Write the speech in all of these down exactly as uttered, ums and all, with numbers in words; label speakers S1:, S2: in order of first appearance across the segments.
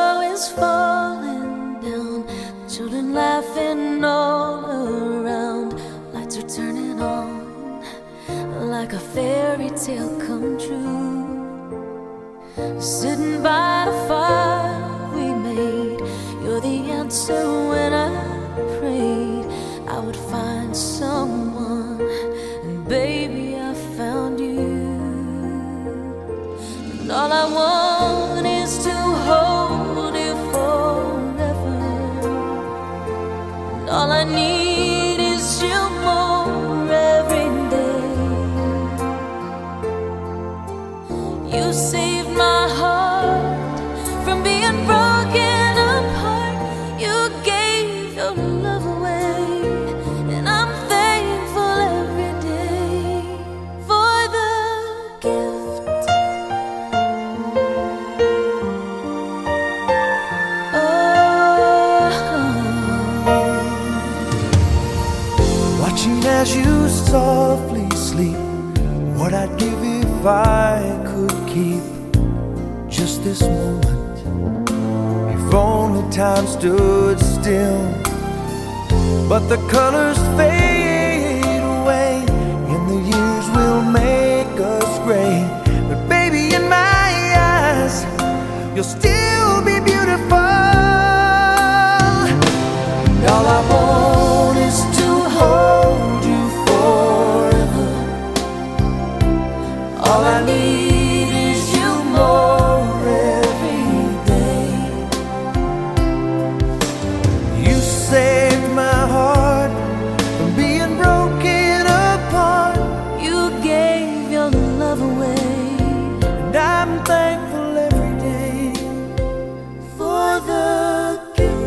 S1: snow is falling down, children laughing all around. Lights are turning on like a fairy tale come true. Sitting by the fire we made, you're the answer when I prayed I would find someone, and baby I found you. And all I want is to hold you forever, and all I need is you more every day. You saved my heart from being broken apart. You gave your love away, and I'm thankful every day for the gift.
S2: Watching as you softly sleep, what I'd give if I could keep just this moment. If only time stood still, but the colors fade away, and the years will make us gray. But baby, in my eyes, you'll still be beautiful. And all I want is to hold you forever. All I need is you more every day. You saved my heart from being broken apart.
S1: You gave your love away,
S2: And I'm thankful every day
S1: for the gift.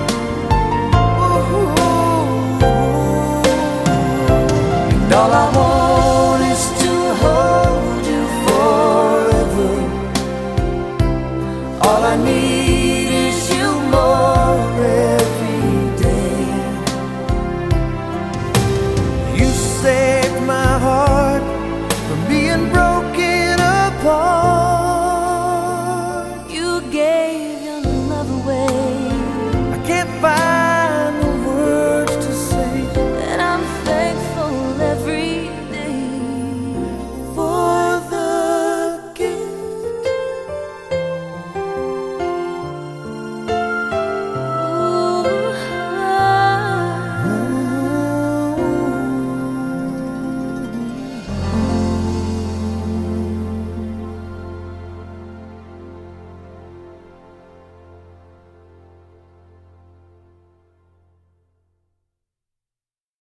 S2: And all I want